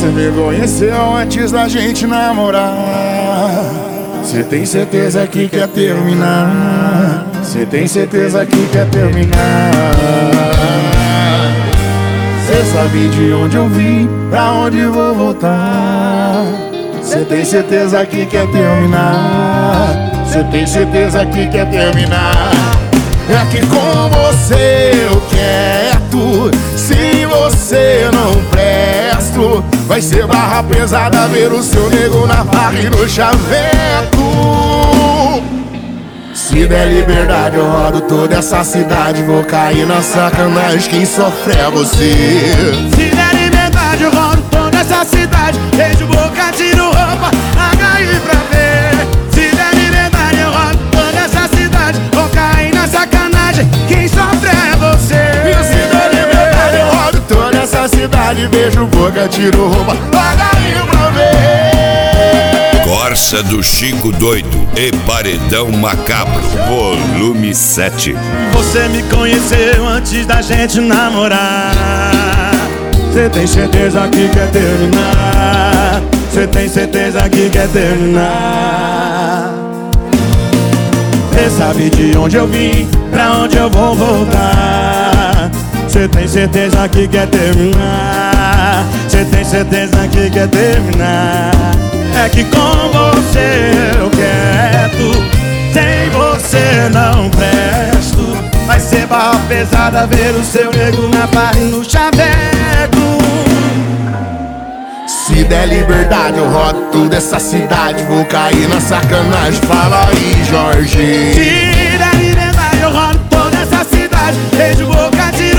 você me conheceu antes da gente namorar. Cê tem certeza que quer terminar? Cê tem certeza que quer terminar? Cê sabe de onde eu vim, pra onde vou voltar. Cê tem certeza que quer terminar? Cê tem certeza que quer terminar? É que com você eu quero. Se você não presto, vai ser barra pesada ver o seu nego na barra e no chaveco. Se der liberdade eu rodo toda essa cidade, vou cair na sacanagem, quem sofre é você. Se der liberdade eu rodo toda essa cidade, beijo, boca, tiro roupa, agarre pra ver. Se der liberdade eu rodo toda essa cidade, vou cair na sacanagem, quem sofre é você. Se der liberdade eu rodo toda essa cidade, beijo, boca, tiro roupa, agarre pra ver. Corsa do Chico Doido e Paredão Macabro, volume 7. Você me conheceu antes da gente namorar. Cê tem certeza que quer terminar? Cê tem certeza que quer terminar? Cê sabe de onde eu vim, pra onde eu vou voltar. Cê tem certeza que quer terminar? Cê tem certeza que quer terminar? É que com você eu quero, sem você não presto. Vai ser barra pesada ver o seu nego na barra e no chaveco. Se der liberdade eu rodo toda essa cidade, vou cair na sacanagem, fala aí, Jorge. Se der liberdade eu rodo toda essa cidade, beijo, boca, de